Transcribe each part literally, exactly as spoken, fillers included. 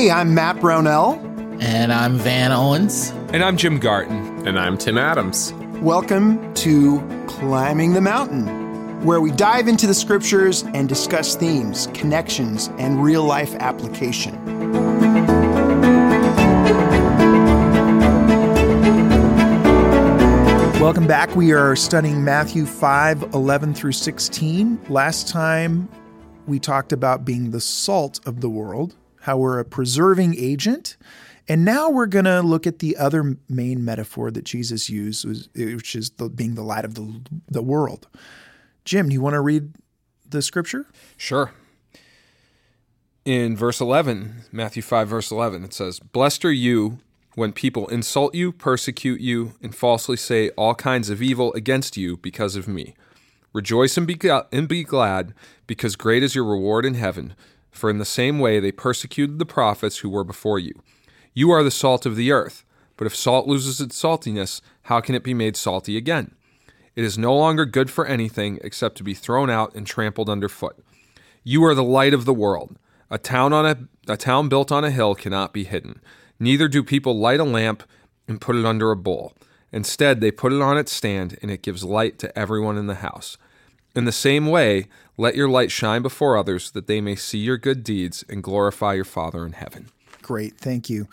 Hey, I'm Matt Brownell. And I'm Van Owens. And I'm Jim Garton. And I'm Tim Adams. Welcome to Climbing the Mountain, where we dive into the scriptures and discuss themes, connections, and real-life application. Welcome back. We are studying Matthew five, eleven through sixteen. Last time, we talked about being the salt of the world, how we're a preserving agent. And now we're going to look at the other main metaphor that Jesus used, which is the, being the light of the, the world. Jim, do you want to read the scripture? Sure. In verse eleven, Matthew five, verse eleven, it says, "Blessed are you when people insult you, persecute you, and falsely say all kinds of evil against you because of me. Rejoice and be, and be glad, because great is your reward in heaven. For in the same way they persecuted the prophets who were before you. You are the salt of the earth, but if salt loses its saltiness, how can it be made salty again? It is no longer good for anything except to be thrown out and trampled underfoot. You are the light of the world. A town on a, a town built on a hill cannot be hidden. Neither do people light a lamp and put it under a bowl. Instead, they put it on its stand, and it gives light to everyone in the house. In the same way, let your light shine before others, that they may see your good deeds and glorify your Father in heaven." Great, thank you.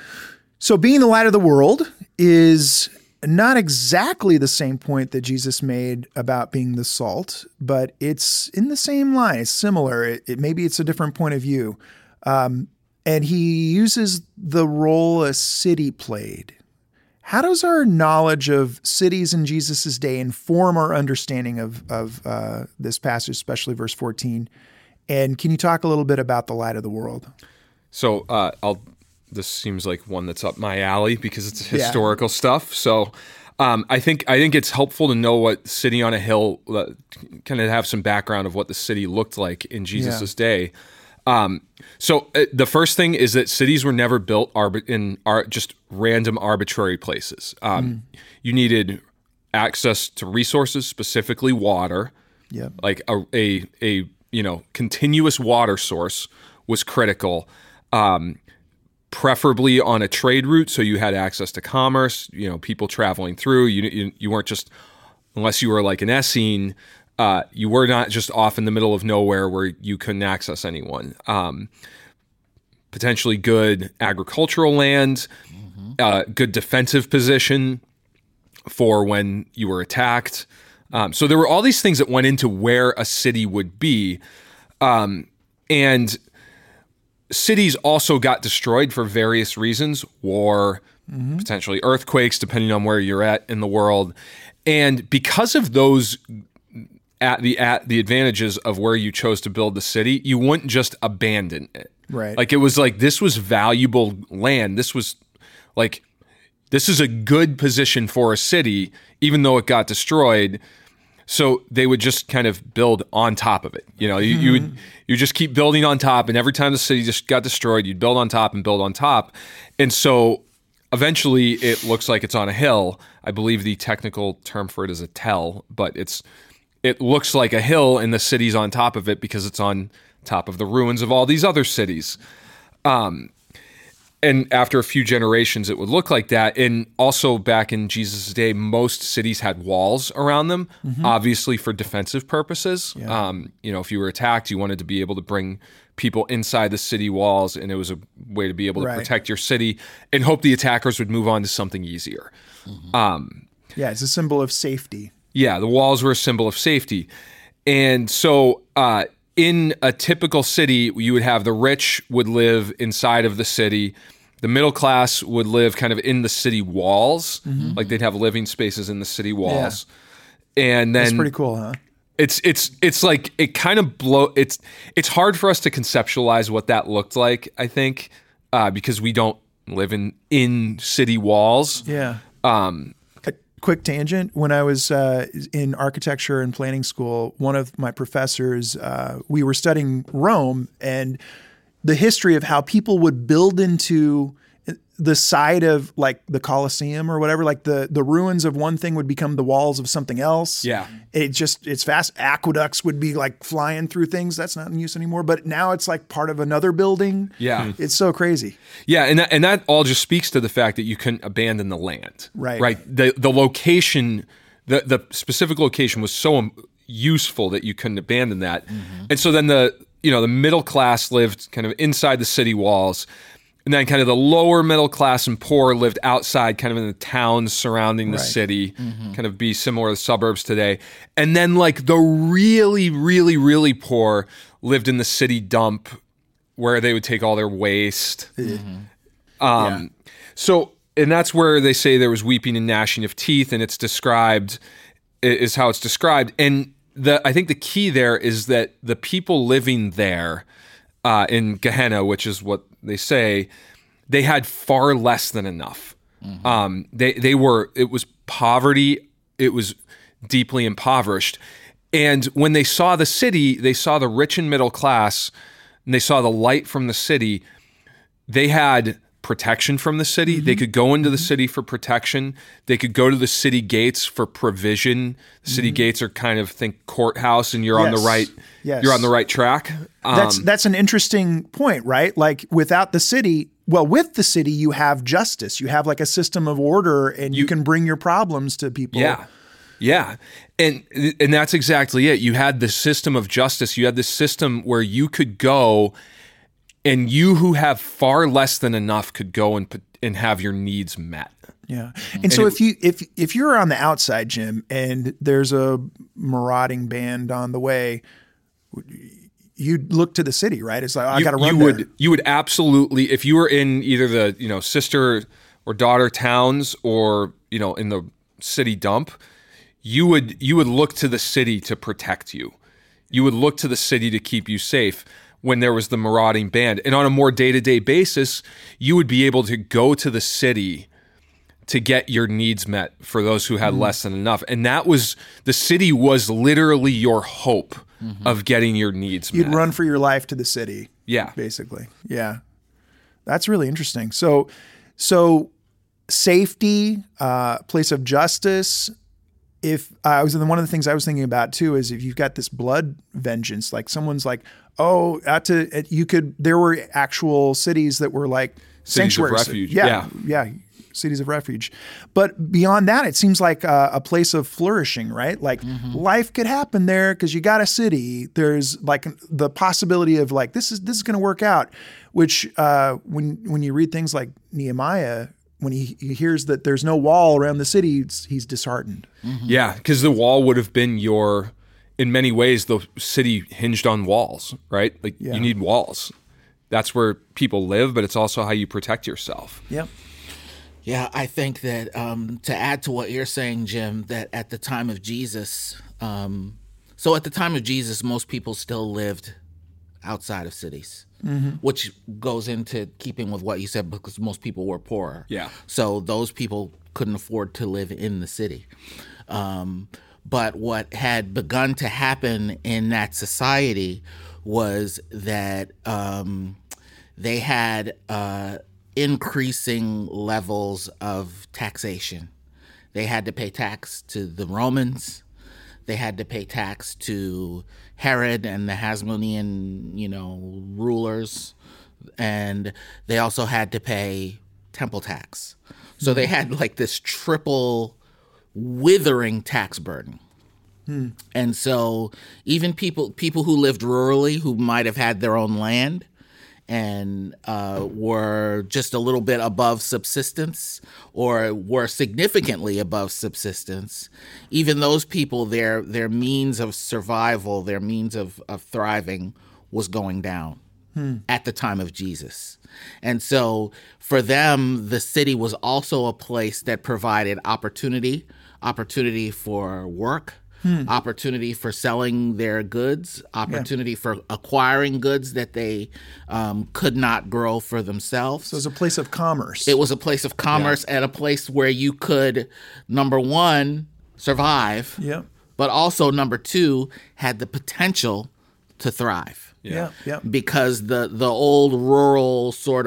So being the light of the world is not exactly the same point that Jesus made about being the salt, but it's in the same line. It's similar. It, it, maybe it's a different point of view. Um, and he uses the role a city played. How does our knowledge of cities in Jesus' day inform our understanding of, of uh, this passage, especially verse fourteen? And can you talk a little bit about the light of the world? So uh, I'll. This seems like one that's up my alley because it's historical yeah. stuff. So um, I think I think it's helpful to know what city on a hill, uh, kind of have some background of what the city looked like in Jesus' yeah. day. Um, so uh, the first thing is that cities were never built arbi- in ar- just random arbitrary places. Um, mm. You needed access to resources, specifically water. Yep. Like a, a a you know continuous water source was critical. Um, preferably on a trade route, so you had access to commerce. You know, people traveling through. You you, you weren't just, unless you were like an Essene. Uh, you were not just off in the middle of nowhere where you couldn't access anyone. Um, potentially good agricultural land, mm-hmm. uh, good defensive position for when you were attacked. Um, so there were all these things that went into where a city would be. Um, and cities also got destroyed for various reasons, war, mm-hmm. potentially earthquakes, depending on where you're at in the world. And because of those at the at the advantages of where you chose to build the city, you wouldn't just abandon it. Right. Like it was like this was valuable land. This was like this is a good position for a city, even though it got destroyed. So they would just kind of build on top of it. You know, you, mm-hmm. you would you just keep building on top, and every time the city just got destroyed, you'd build on top and build on top. And so eventually it looks like it's on a hill. I believe the technical term for it is a tell, but it's it looks like a hill and the city's on top of it because it's on top of the ruins of all these other cities. Um, and after a few generations, it would look like that. And also back in Jesus' day, most cities had walls around them, mm-hmm. obviously for defensive purposes. Yeah. Um, you know, if you were attacked, you wanted to be able to bring people inside the city walls, and it was a way to be able to right. protect your city and hope the attackers would move on to something easier. Mm-hmm. Um, yeah, it's a symbol of safety. Yeah, the walls were a symbol of safety. And so uh, in a typical city, you would have the rich would live inside of the city. The middle class would live kind of in the city walls. Mm-hmm. Like they'd have living spaces in the city walls. Yeah. And then that's pretty cool, huh? It's it's it's like it kind of blow it's it's hard for us to conceptualize what that looked like, I think, uh, because we don't live in in city walls. Yeah. Um Quick tangent. When I was uh, in architecture and planning school, one of my professors, uh, we were studying Rome and the history of how people would build into the side of like the Colosseum or whatever, like the the ruins of one thing would become the walls of something else. Yeah. It just, it's fast. Aqueducts would be like flying through things. That's not in use anymore. But now it's like part of another building. Yeah. It's so crazy. Yeah, and that, and that all just speaks to the fact that you couldn't abandon the land. Right. Right. The the location, the the specific location was so um, useful that you couldn't abandon that. Mm-hmm. And so then the you know the middle class lived kind of inside the city walls. And then kind of the lower middle class and poor lived outside, kind of in the towns surrounding the Right. city, mm-hmm. kind of be similar to the suburbs today. And then like the really, really, really poor lived in the city dump where they would take all their waste. Mm-hmm. Um, yeah. So, and that's where they say there was weeping and gnashing of teeth, and it's described, is how it's described. And the I think the key there is that the people living there uh, in Gehenna, which is what they say, they had far less than enough. Mm-hmm. Um, they they were it was poverty. It was deeply impoverished. And when they saw the city, they saw the rich and middle class, and they saw the light from the city. They had protection from the city. Mm-hmm. They could go into the city for protection. They could go to the city gates for provision. The city mm-hmm. gates are kind of think courthouse, and you're yes. on the right. Yes. You're on the right track. Um, that's that's an interesting point, right? Like without the city, well, with the city, you have justice. You have like a system of order, and you, you can bring your problems to people. Yeah, yeah, and and that's exactly it. You had the system of justice. You had this system where you could go, and you who have far less than enough could go and and have your needs met. Yeah. And, and so it, if you if if you're on the outside, Jim, and there's a marauding band on the way, you'd look to the city, right? It's like, oh, I got to run you there. Would, you would absolutely, if you were in either the, you know, sister or daughter towns or, you know, in the city dump, you would you would look to the city to protect you. You would look to the city to keep you safe when there was the marauding band. And on a more day-to-day basis, you would be able to go to the city to get your needs met for those who had mm-hmm. less than enough. And that was, the city was literally your hope mm-hmm. of getting your needs You'd met. run for your life to the city. Yeah. Basically. Yeah. That's really interesting. So, so safety, uh, place of justice. If uh, I was one of the things I was thinking about too, is if you've got this blood vengeance, like someone's like, oh, out to, you could, there were actual cities that were like cities sanctuaries. of refuge. Yeah. Yeah. yeah. Cities of refuge. But beyond that, it seems like a, a place of flourishing, right? Like mm-hmm. life could happen there because you got a city. There's like the possibility of like, this is, this is going to work out, which uh, when, when you read things like Nehemiah, when he, he hears that there's no wall around the city, he's, he's disheartened. Mm-hmm. Yeah. Because the wall would have been your, in many ways, the city hinged on walls, right? Like yeah. you need walls. That's where people live, but it's also how you protect yourself. Yep. Yeah, I think that um, to add to what you're saying, Jim, that at the time of Jesus, um, so at the time of Jesus, most people still lived outside of cities, mm-hmm. which goes into keeping with what you said, because most people were poorer. Yeah. So those people couldn't afford to live in the city. Um, but what had begun to happen in that society was that um, they had uh, increasing levels of taxation. They had to pay tax to the Romans. They had to pay tax to Herod and the Hasmonean, you know, rulers. And they also had to pay temple tax. So they had like this triple withering tax burden. Hmm. And so even people people who lived rurally, who might have had their own land and uh, were just a little bit above subsistence or were significantly above subsistence, even those people, their their means of survival, their means of, of thriving was going down hmm. at the time of Jesus. And so for them, the city was also a place that provided opportunity, opportunity for work, Hmm. opportunity for selling their goods, opportunity yeah. for acquiring goods that they um, could not grow for themselves. So it was a place of commerce. It was a place of commerce yeah. and a place where you could, number one, survive, yeah. but also, number two, had the potential to thrive. Yeah, yeah. Because the, the old rural sort of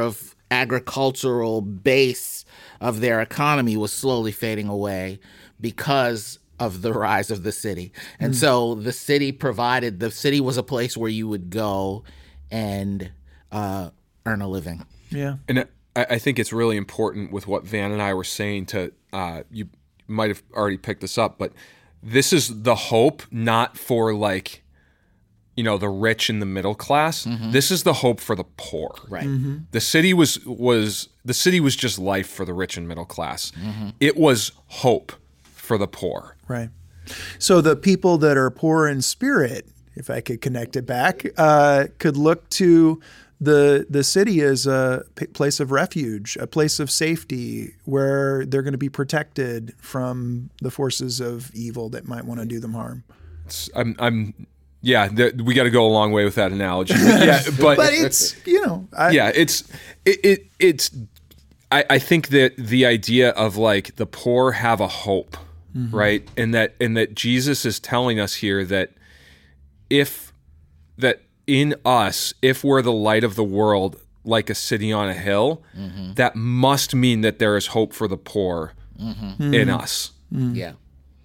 agricultural base of their economy was slowly fading away because of the rise of the city. And mm. so the city provided, the city was a place where you would go and uh, earn a living. Yeah. And I, I think it's really important with what Van and I were saying to, uh, you might have already picked this up, but this is the hope not for like, you know, the rich and the middle class. Mm-hmm. This is the hope for the poor. Right. Mm-hmm. The city was was the city was just life for the rich and middle class. Mm-hmm. It was hope for the poor. Right. So the people that are poor in spirit, if I could connect it back, uh, could look to the the city as a p- place of refuge, a place of safety where they're going to be protected from the forces of evil that might want to do them harm. It's, I'm I'm. Yeah, th- we got to go a long way with that analogy. Yeah, but, but it's, you know, I, yeah, it's it, it it's. I, I think that the idea of like the poor have a hope, mm-hmm. right, and that and that Jesus is telling us here that if that in us, if we're the light of the world, like a city on a hill, mm-hmm. that must mean that there is hope for the poor mm-hmm. in us. Mm-hmm. Yeah.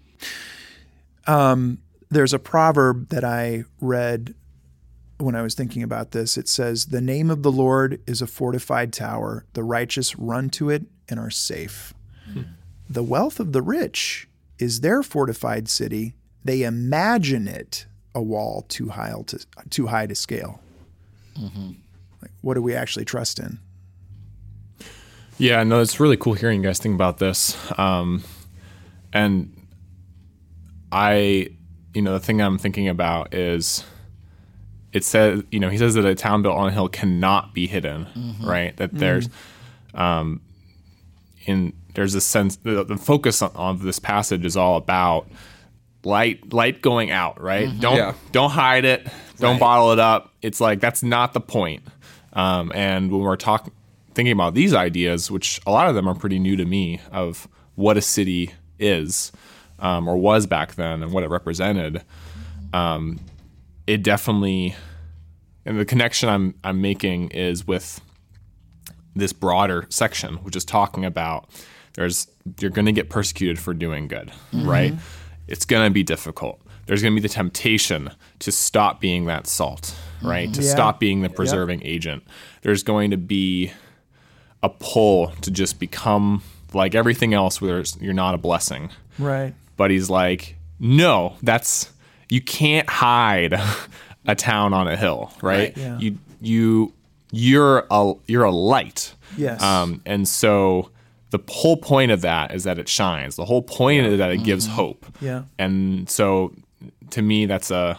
Um. There's a proverb that I read when I was thinking about this. It says, "The name of the Lord is a fortified tower. The righteous run to it and are safe. Hmm. The wealth of the rich is their fortified city. They imagine it a wall too high to, too high to scale." Mm-hmm. Like, what do we actually trust in? Yeah, no, it's really cool hearing you guys think about this. Um, and I... You know, the thing I'm thinking about is it says, you know, he says that a town built on a hill cannot be hidden, mm-hmm. right? That there's, mm-hmm. um, in there's a sense, the, the focus on, on this passage is all about light, light going out, right? Mm-hmm. Don't yeah. don't hide it, don't right. bottle it up. It's like that's not the point. Um, and when we're talking, thinking about these ideas, which a lot of them are pretty new to me, of what a city is. Um, or was back then, and what it represented, um, it definitely, and the connection I'm I'm making is with this broader section, which is talking about there's you're going to get persecuted for doing good, mm-hmm. right? It's going to be difficult. There's going to be the temptation to stop being that salt, right? Mm-hmm. To yeah. stop being the preserving yep. agent. There's going to be a pull to just become like everything else, where you're not a blessing, right? But he's like, no, that's you can't hide a town on a hill, right? right yeah. You you you're a you're a light. Yes. Um, and so the whole point of that is that it shines. The whole point yeah. is that it gives mm-hmm. hope. Yeah. And so to me, that's a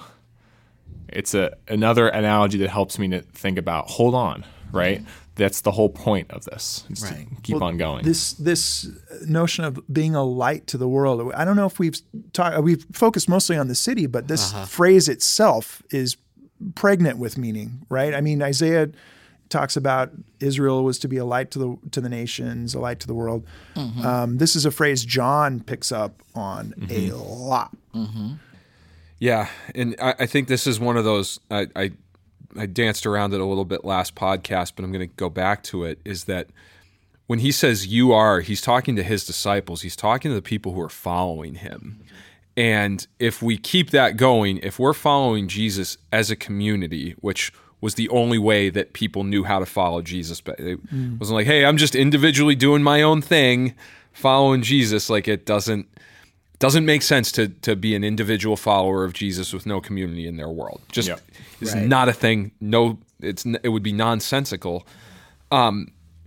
it's a another analogy that helps me to think about. Hold on, right? Mm-hmm. That's the whole point of this. Right. Keep well, on going. This this notion of being a light to the world. I don't know if we've talked. We've focused mostly on the city, but this uh-huh. phrase itself is pregnant with meaning, right? I mean, Isaiah talks about Israel was to be a light to the to the nations, a light to the world. Mm-hmm. Um, this is a phrase John picks up on mm-hmm. a lot. Mm-hmm. Yeah, and I, I think this is one of those. I. I I danced around it a little bit last podcast, but I'm going to go back to it, is that when he says you are, he's talking to his disciples. He's talking to the people who are following him. And if we keep that going, if we're following Jesus as a community, which was the only way that people knew how to follow Jesus, but it mm. wasn't like, hey, I'm just individually doing my own thing, following Jesus. Like it doesn't doesn't make sense to to be an individual follower of Jesus with no community in their world. Just yep. It's right. not a thing. No, it's it would be nonsensical. Um,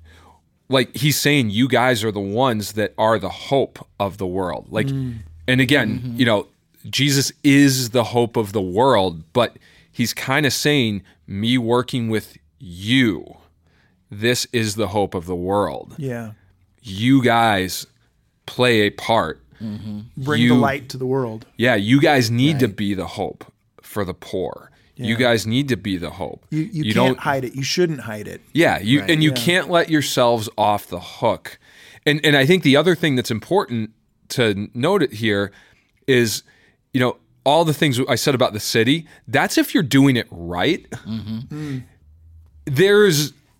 like he's saying, you guys are the ones that are the hope of the world. Like, mm. and again, mm-hmm. you know, Jesus is the hope of the world, but he's kind of saying, me working with you, this is the hope of the world. Yeah, you guys play a part. Mm-hmm. Bring you, the light to the world. Yeah, you guys need right. to be the hope for the poor. Yeah. You guys need to be the hope. You, you, you can't don't hide it. You shouldn't hide it. Yeah, you right. and you yeah. can't let yourselves off the hook. And and I think the other thing that's important to note it here is, you know, all the things I said about the city, that's if you're doing it right. Mm-hmm. Mm. There's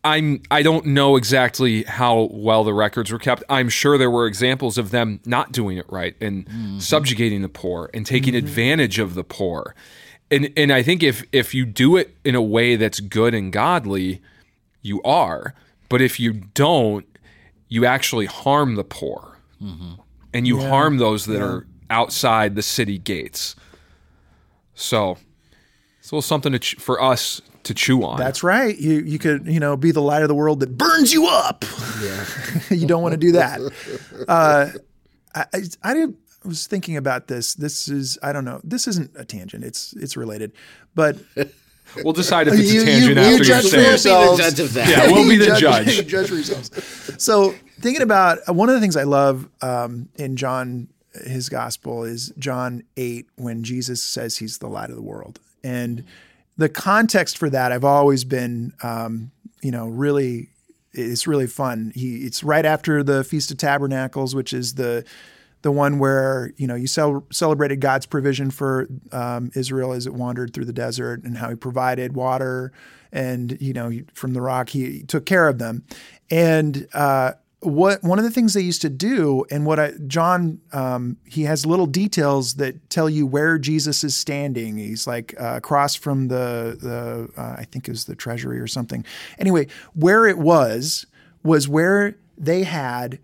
I'm I don't know exactly how well the records were kept. I'm sure there were examples of them not doing it right and mm-hmm. subjugating the poor and taking mm-hmm. advantage of the poor. And and I think if if you do it in a way that's good and godly, you are. But if you don't, you actually harm the poor. Mm-hmm. And you yeah. harm those that yeah. are outside the city gates. So it's a little something to ch- for us to chew on. That's right. You you could, you know, be the light of the world that burns you up. Yeah. You don't want to do that. Uh, I, I, I didn't, I was thinking about this. This is, I don't know. This isn't a tangent. It's it's related. But we'll decide if it's you, a tangent you, after you judge you for say yourselves. We'll be the judge of that. Yeah, we'll be the judge, judge. You judge for yourselves. So thinking about uh, one of the things I love um, in John, his gospel, is John eight, when Jesus says he's the light of the world. And the context for that, I've always been, um, you know, really, it's really fun. He, it's right after the Feast of Tabernacles, which is the the one where, you know, you cel- celebrated God's provision for um, Israel as it wandered through the desert, and how he provided water, and, you know, from the rock, he, he took care of them. And uh, what one of the things they used to do, and what I, John, um, he has little details that tell you where Jesus is standing. He's like uh, across from the, the uh, I think it was the treasury or something. Anyway, where it was, was where they had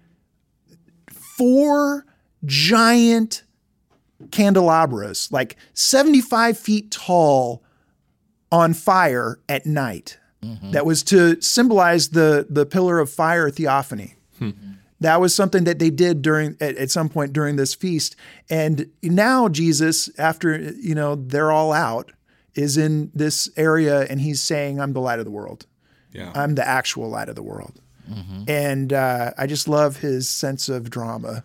four giant candelabras, like seventy-five feet tall, on fire at night. Mm-hmm. That was to symbolize the the pillar of fire theophany. Hmm. That was something that they did during at, at some point during this feast. And now Jesus, after, you know, they're all out, is in this area, and he's saying, I'm the light of the world. Yeah. I'm the actual light of the world. Mm-hmm. And uh, I just love his sense of drama.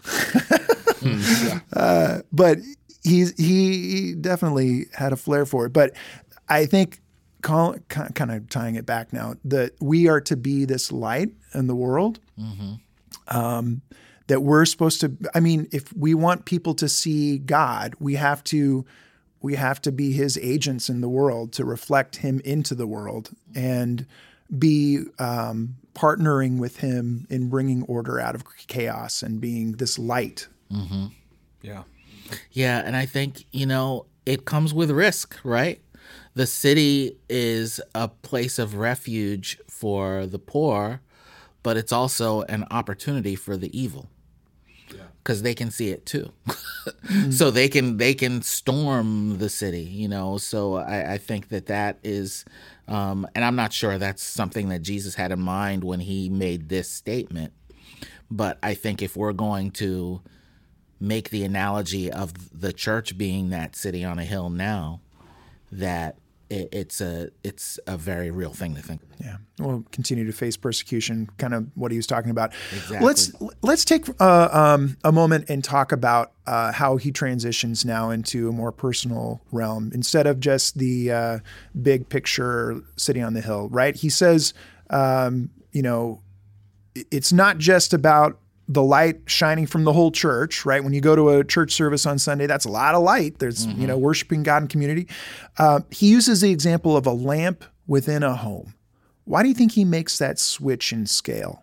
mm, yeah. uh, but he's, he, he definitely had a flair for it. But I think, call, kind of tying it back now, that we are to be this light in the world. Mm-hmm. Um, that we're supposed to, I mean, if we want people to see God, we have to, we have to be his agents in the world, to reflect him into the world, and be um, partnering with him in bringing order out of chaos and being this light. Mm-hmm. Yeah. Yeah. And I think, you know, it comes with risk, right? The city is a place of refuge for the poor, but it's also an opportunity for the evil, because they can see it too. mm-hmm. So they can they can storm the city, you know. So I, I think that that is, um, and I'm not sure that's something that Jesus had in mind when he made this statement. But I think if we're going to make the analogy of the church being that city on a hill now, that it, it's a it's a very real thing to think about. Yeah, we'll continue to face persecution, kind of what he was talking about. Exactly. Let's let's take uh, um, a moment and talk about uh, how he transitions now into a more personal realm, instead of just the uh, big picture city on the hill, right? He says, um, you know, it's not just about the light shining from the whole church, right? When you go to a church service on Sunday, that's a lot of light. There's, mm-hmm. you know, worshiping God in community. Uh, he uses the example of a lamp within a home. Why do you think he makes that switch in scale?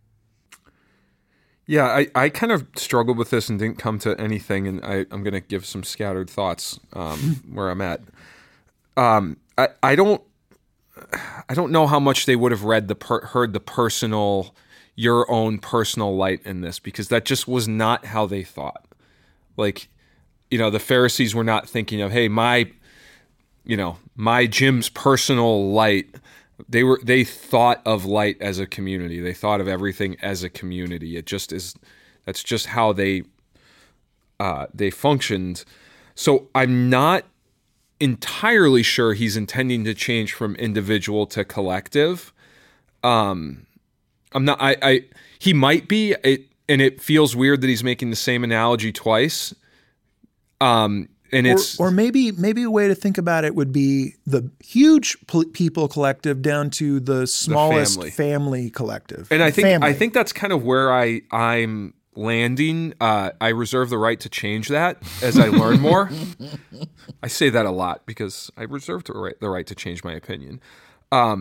Yeah, I, I kind of struggled with this and didn't come to anything, and I, I'm going to give some scattered thoughts um, where I'm at. Um, I, I don't I don't know how much they would have read the per, heard the personal, your own personal light in this, because that just was not how they thought. Like, you know, the Pharisees were not thinking of, hey, my, you know, my Jim's personal light. They were they thought of light as a community. They thought of everything as a community. It just is. That's just how they uh, they functioned. So I'm not entirely sure he's intending to change from individual to collective. Um, I'm not. I, I he might be. It, and it feels weird that he's making the same analogy twice. Um, and it's or, or maybe maybe a way to think about it would be the huge p- people collective down to the smallest the family. family collective. And I think family. I think that's kind of where I I'm landing. Uh, I reserve the right to change that as I learn more. I say that a lot because I reserve the right the right to change my opinion. Um,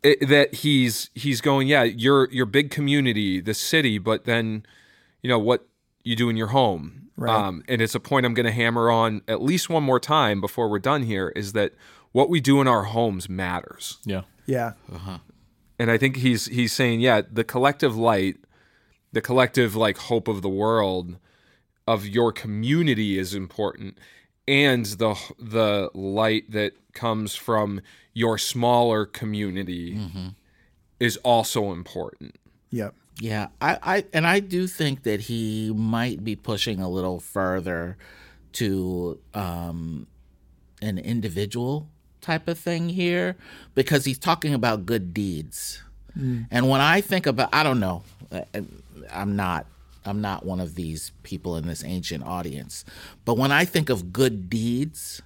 it, that he's he's going, yeah, your your big community, the city, but then, you know, what you do in your home. Right. Um, and it's a point I'm going to hammer on at least one more time before we're done here, is that what we do in our homes matters. Yeah. Yeah. Uh-huh. And I think he's he's saying, yeah, the collective light, the collective like hope of the world, of your community is important, and the the light that comes from your smaller community mm-hmm. is also important. Yep. Yeah, I, I and I do think that he might be pushing a little further to um, an individual type of thing here, because he's talking about good deeds. Mm. And when I think about, I don't know, I'm not, I'm not one of these people in this ancient audience, but when I think of good deeds,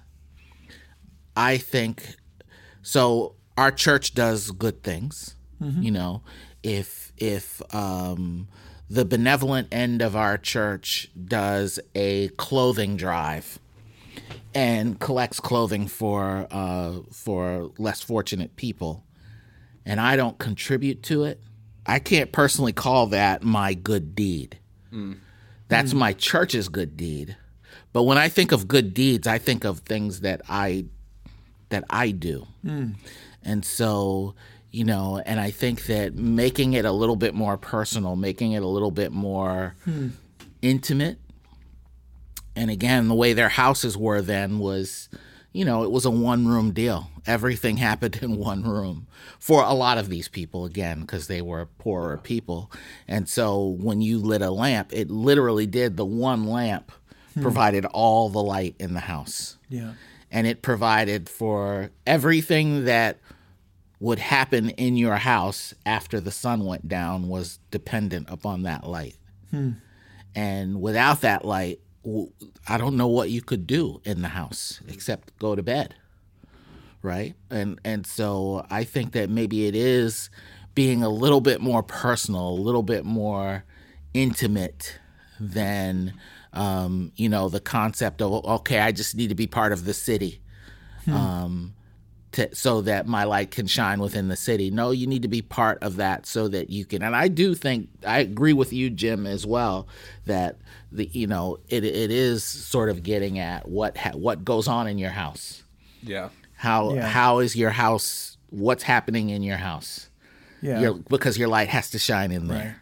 I think, so our church does good things, mm-hmm. you know, if, if um, the benevolent end of our church does a clothing drive and collects clothing for uh, for less fortunate people, and I don't contribute to it, I can't personally call that my good deed. Mm. That's mm. my church's good deed. But when I think of good deeds, I think of things that I that I do. Mm. And so, you know, and I think that making it a little bit more personal, making it a little bit more mm. intimate. And again, the way their houses were then was, you know, it was a one-room deal. Everything happened in one room for a lot of these people, again, because they were poorer people. And so when you lit a lamp, it literally did. The one lamp hmm. provided all the light in the house. Yeah. And it provided for everything that would happen in your house after the sun went down was dependent upon that light. Hmm. And without that light, I don't know what you could do in the house except go to bed, right? And and so I think that maybe it is being a little bit more personal, a little bit more intimate than, um, you know, the concept of, okay, I just need to be part of the city hmm. um, to, so that my light can shine within the city. No, you need to be part of that so that you can. And I do think, I agree with you, Jim, as well, that the you know it it is sort of getting at what ha- what goes on in your house. Yeah. How yeah. how is your house? What's happening in your house? Yeah. Your, because your light has to shine in there. Right.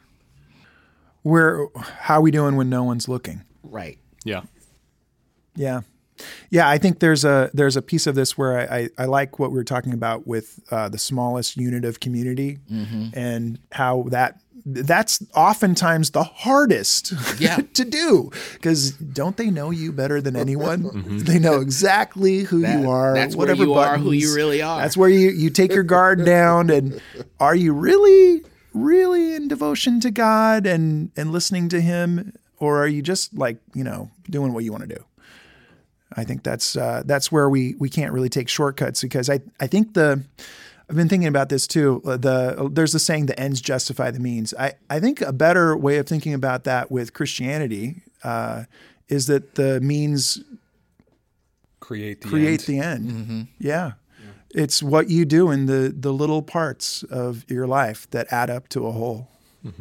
Where how are we doing when no one's looking? Right. Yeah. Yeah. Yeah, I think there's a there's a piece of this where I, I, I like what we were talking about with uh, the smallest unit of community mm-hmm. and how that that's oftentimes the hardest yeah. to do, because don't they know you better than anyone? Mm-hmm. They know exactly who that, you are. That's whatever where you buttons. are, who you really are. That's where you, you take your guard down, and are you really, really in devotion to God and, and listening to Him, or are you just like, you know, doing what you want to do? I think that's uh, that's where we we can't really take shortcuts, because I, I think the I've been thinking about this too. The there's the saying, the ends justify the means. I, I think a better way of thinking about that with Christianity uh, is that the means create the create end. the end. Mm-hmm. Yeah. yeah, it's what you do in the the little parts of your life that add up to a whole. Mm-hmm.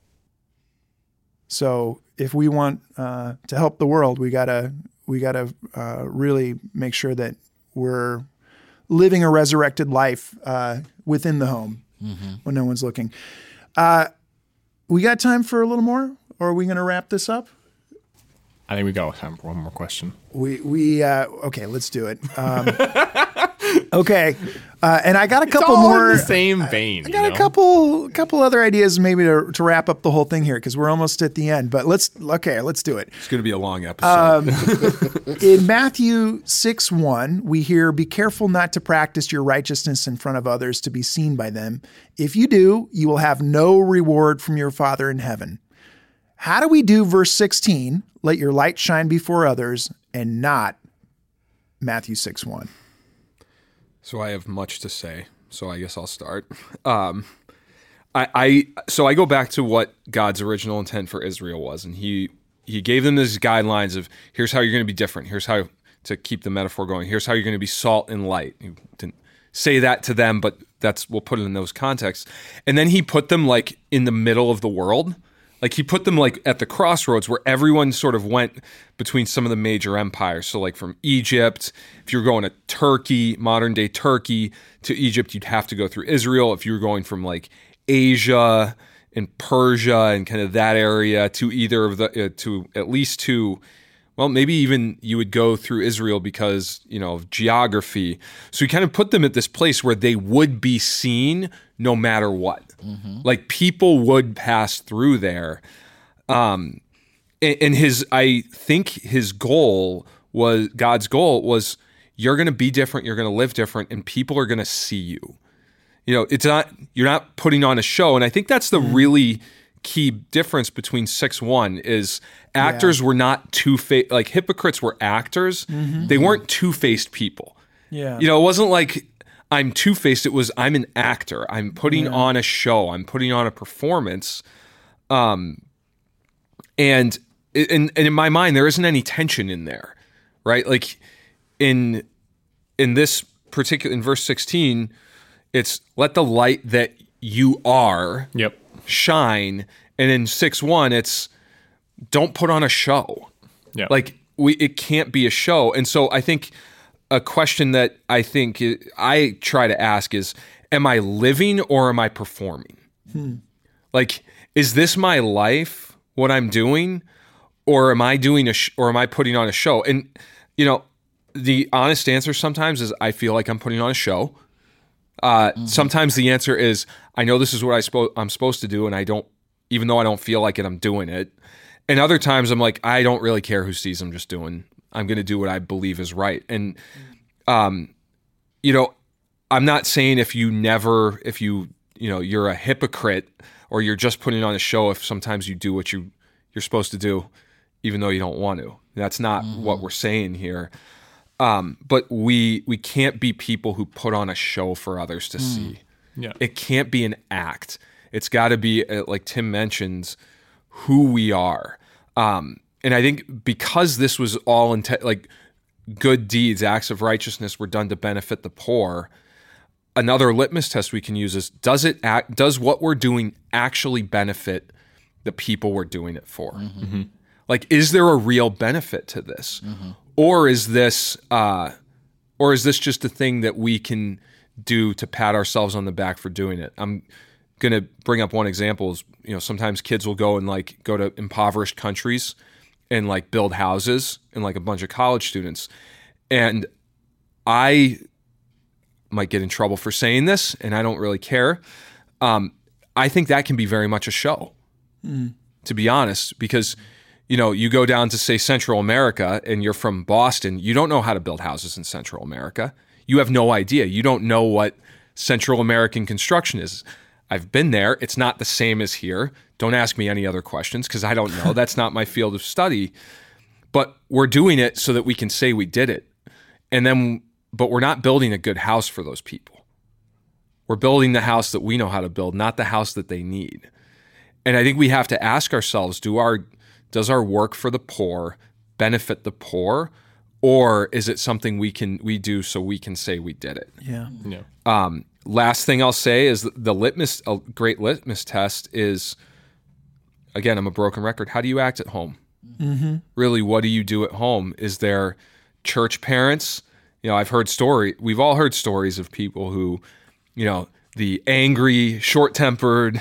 So if we want uh, to help the world, we gotta we gotta uh, really make sure that we're living a resurrected life uh, within the home mm-hmm. when no one's looking. Uh, we got time for a little more, or are we going to wrap this up? I think we got time for one more question. We we uh, okay, let's do it. Um, okay, uh, and I got a couple it's all more. in the same vein. I got you a know? couple couple other ideas maybe to to wrap up the whole thing here, because we're almost at the end. But let's okay, let's do it. It's going to be a long episode. Um, in Matthew six one, we hear, "Be careful not to practice your righteousness in front of others to be seen by them. If you do, you will have no reward from your Father in heaven." How do we do verse sixteen? Let your light shine before others, and not Matthew six one. So I have much to say, so I guess I'll start. Um, I, I so I go back to what God's original intent for Israel was, and he he gave them these guidelines of, here's how you're going to be different. Here's how to keep the metaphor going. Here's how you're going to be salt and light. He didn't say that to them, but that's we'll put it in those contexts. And then he put them like in the middle of the world. Like he put them like at the crossroads where everyone sort of went between some of the major empires. So like from Egypt, if you're going to Turkey, modern day Turkey to Egypt, you'd have to go through Israel. If you were going from like Asia and Persia and kind of that area to either of the, uh, to at least to, well, maybe even you would go through Israel because, you know, of geography. So he kind of put them at this place where they would be seen no matter what. Mm-hmm. Like people would pass through there. Um, and, and his, I think his goal was, God's goal was, you're going to be different, you're going to live different, and people are going to see you. You know, it's not, you're not putting on a show. And I think that's the mm-hmm. really key difference between six one is actors yeah. were not two-faced, like hypocrites were actors. Mm-hmm. They weren't two-faced people. Yeah. You know, it wasn't like I'm two-faced. It was I'm an actor. I'm putting yeah. on a show. I'm putting on a performance. Um, and, and, and in my mind, there isn't any tension in there, right? Like in, in this particular, in verse sixteen, it's let the light that you are yep. shine. And in six one, it's don't put on a show. Yeah. Like we, it can't be a show. And so I think a question that I think I try to ask is, am I living or am I performing? Hmm. Like, is this my life, what I'm doing, or am I doing a, sh- or am I putting on a show? And, you know, the honest answer sometimes is I feel like I'm putting on a show. Uh, mm-hmm. Sometimes the answer is, I know this is what I spo- I'm supposed to do, and I don't, even though I don't feel like it, I'm doing it. And other times I'm like, I don't really care who sees, I'm just doing, I'm going to do what I believe is right. And, um, you know, I'm not saying if you never, if you, you know, you're a hypocrite or you're just putting on a show, if sometimes you do what you, you're supposed to do, even though you don't want to. That's not mm-hmm. what we're saying here. Um, but we we can't be people who put on a show for others to mm. see. Yeah. It can't be an act. It's got to be, like Tim mentions, who we are. Um, and I think because this was all in te- like good deeds, acts of righteousness were done to benefit the poor, another litmus test we can use is, does it act, does what we're doing actually benefit the people we're doing it for? Mm-hmm. Mm-hmm. Like, is there a real benefit to this? Mm-hmm. Or is this, uh, or is this just a thing that we can do to pat ourselves on the back for doing it? I'm going to bring up one example. Is, you know, sometimes kids will go and like go to impoverished countries and like build houses and like a bunch of college students. And I might get in trouble for saying this, and I don't really care. Um, I think that can be very much a show, mm. to be honest, because you know, you go down to, say, Central America and you're from Boston, you don't know how to build houses in Central America. You have no idea. You don't know what Central American construction is. I've been there. It's not the same as here. Don't ask me any other questions because I don't know. That's not my field of study. But we're doing it so that we can say we did it. And then, but we're not building a good house for those people. We're building the house that we know how to build, not the house that they need. And I think we have to ask ourselves, do our Does our work for the poor benefit the poor, or is it something we can we do so we can say we did it? Yeah. Yeah. Um, last thing I'll say is the litmus, a great litmus test is, again, I'm a broken record. How do you act at home? Mm-hmm. Really, what do you do at home? Is there church parents? You know, I've heard story. We've all heard stories of people who, you know, the angry, short-tempered,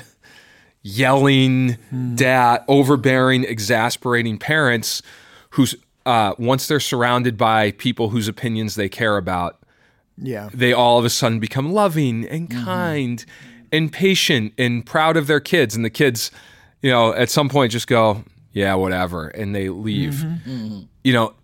yelling, mm. dad, overbearing, exasperating parents who's uh, once they're surrounded by people whose opinions they care about, yeah, they all of a sudden become loving and kind mm-hmm. and patient and proud of their kids. And the kids, you know, at some point just go, yeah, whatever, and they leave. Mm-hmm. Mm-hmm. You know,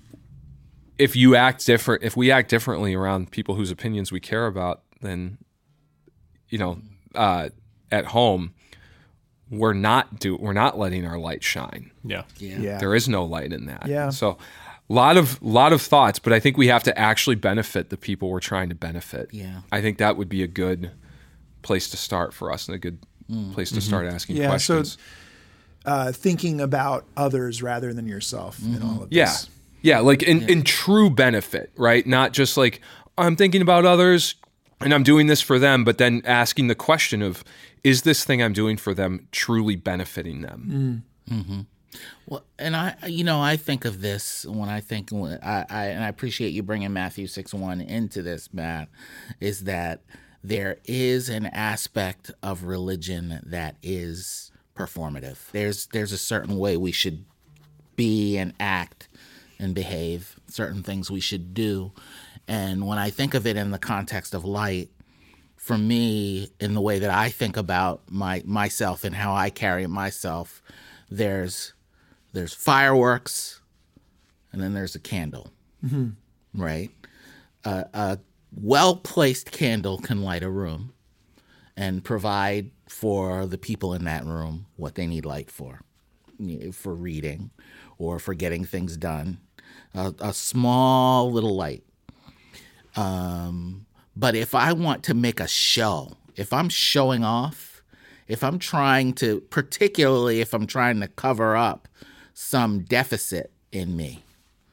if you act different, if we act differently around people whose opinions we care about, then, you know, uh, at home, we're not do we're not letting our light shine. Yeah. Yeah. yeah. There is no light in that. Yeah. So a lot of lot of thoughts, but I think we have to actually benefit the people we're trying to benefit. Yeah. I think that would be a good place to start for us and a good mm. place to mm-hmm. start asking yeah, questions. So uh, thinking about others rather than yourself mm-hmm. in all of yeah. this. Yeah. Like in, yeah. in true benefit, right? Not just like, I'm thinking about others and I'm doing this for them, but then asking the question of, is this thing I'm doing for them truly benefiting them? Mm. Mm-hmm. Well, and I, you know, I think of this when I think, I, I and I appreciate you bringing Matthew six one into this, Matt, is that there is an aspect of religion that is performative. There's there's a certain way we should be and act and behave, certain things we should do. And when I think of it in the context of light, for me, in the way that I think about my myself and how I carry myself, there's there's fireworks, and then there's a candle, mm-hmm. right? Uh, a well-placed candle can light a room and provide for the people in that room what they need light for, for reading or for getting things done. A, a small little light. Um, but if I want to make a show, if I'm showing off, if I'm trying to, particularly if I'm trying to cover up some deficit in me,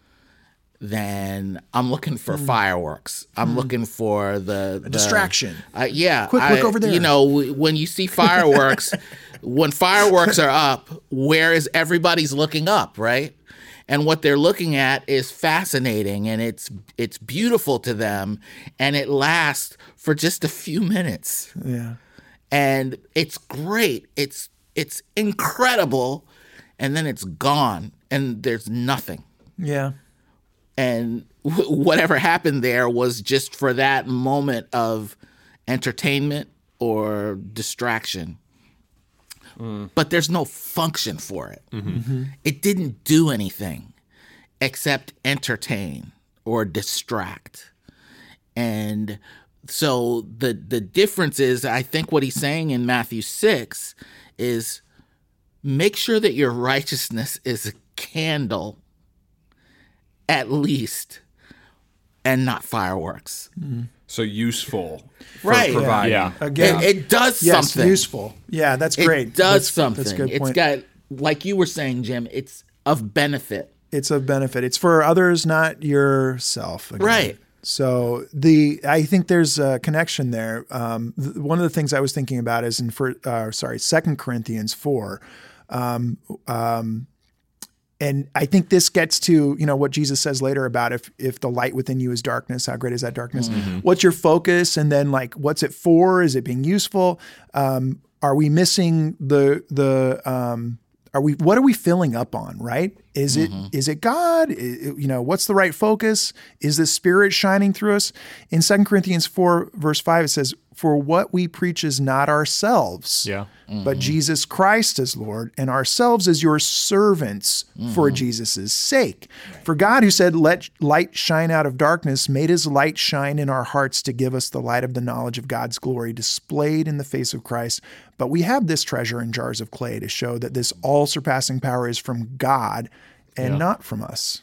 then I'm looking for mm. fireworks. I'm mm. looking for the, the distraction. Uh, yeah. Quick, I, look over there. You know, when you see fireworks, when fireworks are up, where is everybody's looking up, right? And what they're looking at is fascinating, and it's it's beautiful to them, and it lasts for just a few minutes. Yeah. And it's great. It's it's incredible, and then it's gone, and there's nothing. Yeah. And w- whatever happened there was just for that moment of entertainment or distraction. Mm. But there's no function for it. Mm-hmm. Mm-hmm. It didn't do anything except entertain or distract. And so the the difference is, I think what he's saying in Matthew six is, make sure that your righteousness is a candle, at least, and not fireworks. Mm. So useful, for right? Providing. Yeah, again, it, it does yes, something. Useful. Yeah, that's great. It does that's, something. That's a good point. It's got, like you were saying, Jim. It's of benefit. It's of benefit. It's for others, not yourself. Again. Right. So the I think there's a connection there. Um, th- one of the things I was thinking about is in for uh, sorry, Second Corinthians four. Um, um, And I think this gets to, you know, what Jesus says later about if if the light within you is darkness, how great is that darkness? Mm-hmm. What's your focus? And then, like, what's it for? Is it being useful? Um, are we missing the the? Um, are we? What are we filling up on? Right? Is mm-hmm. it is it God? Is, you know, what's the right focus? Is the Spirit shining through us? In Second Corinthians four verse five, it says, "For what we preach is not ourselves." Yeah. Mm-hmm. But Jesus Christ as Lord, and ourselves as your servants mm-hmm. for Jesus' sake. Right. For God, who said, "Let light shine out of darkness," made his light shine in our hearts to give us the light of the knowledge of God's glory displayed in the face of Christ. But we have this treasure in jars of clay to show that this all-surpassing power is from God and yeah. not from us.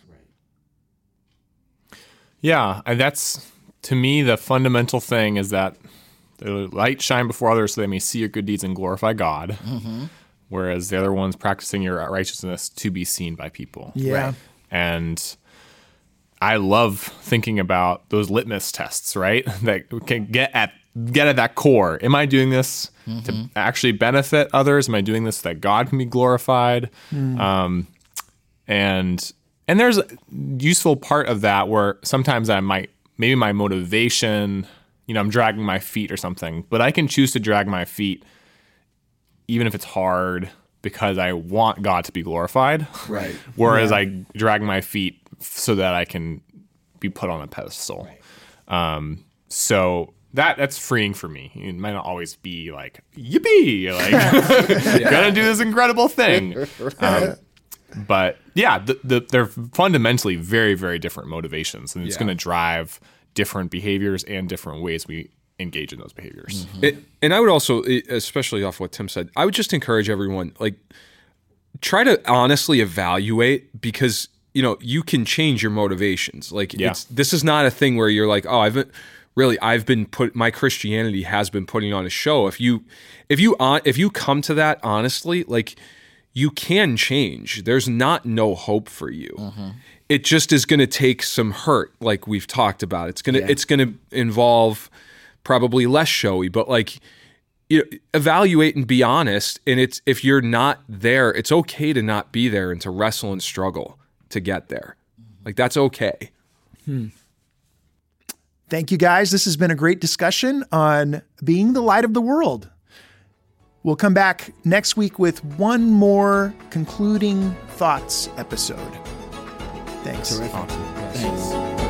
Yeah, and that's, to me, the fundamental thing is that the light shine before others so they may see your good deeds and glorify God, mm-hmm. whereas the other one's practicing your righteousness to be seen by people. Yeah. Right? And I love thinking about those litmus tests, right? That can get at get at that core. Am I doing this mm-hmm. to actually benefit others? Am I doing this so that God can be glorified? Mm. Um, and and there's a useful part of that where sometimes I might, maybe my motivation, you know, I'm dragging my feet or something, but I can choose to drag my feet even if it's hard because I want God to be glorified. Right. Whereas yeah. I drag my feet so that I can be put on a pedestal. Right. Um, so that that's freeing for me. It might not always be like, yippee, like yeah. gonna do this incredible thing. Um, but yeah, the, the, they're fundamentally very, very different motivations, and it's yeah. going to drive different behaviors and different ways we engage in those behaviors. Mm-hmm. It, and I would also, especially off what Tim said, I would just encourage everyone, like, try to honestly evaluate, because, you know, you can change your motivations. Like, yeah. it's, this is not a thing where you're like, oh, I've been, really, I've been put, my Christianity has been putting on a show. If you, if you, if you come to that honestly, like, you can change. There's not no hope for you. Mm-hmm. It just is going to take some hurt, like we've talked about. It's gonna, yeah. it's gonna involve probably less showy, but like, you know, evaluate and be honest. And it's, if you're not there, it's okay to not be there and to wrestle and struggle to get there. Like, that's okay. Hmm. Thank you, guys. This has been a great discussion on being the light of the world. We'll come back next week with one more concluding thoughts episode. Thanks. Terrific. Thanks.